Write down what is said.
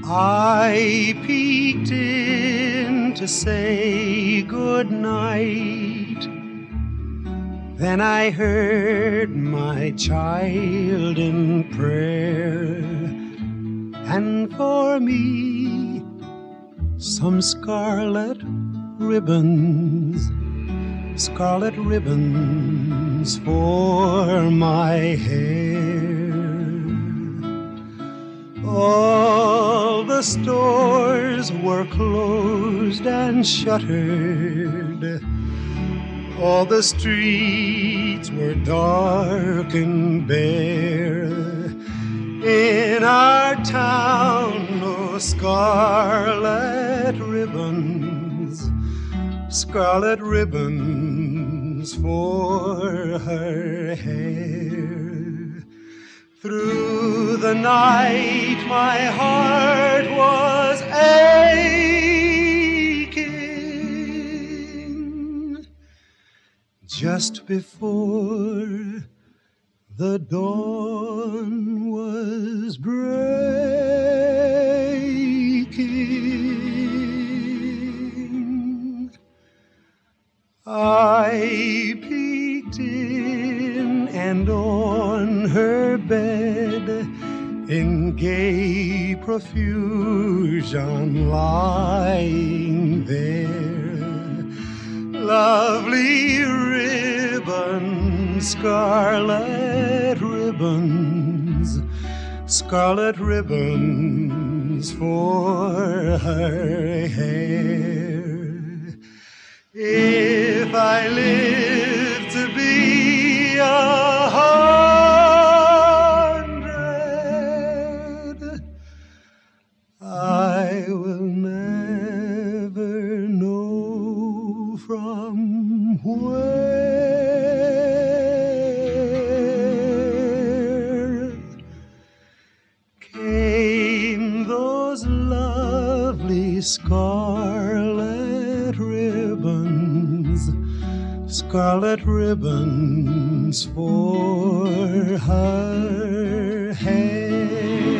I peeked in to say good night. Then I heard my child in prayer, and for me some scarlet ribbons for my hair. All the stores were closed and shuttered. All the streets were dark and bare. In our town, no scarlet ribbons for her hair. Through the night my heart was aching. Just before the dawn was breaking, I peeked in, and on her bed, in gay profusion lying there, lovely ribbons, scarlet ribbons for her hair. If I live to be 100, I will never know from where came those lovely scarlet ribbons for her hair.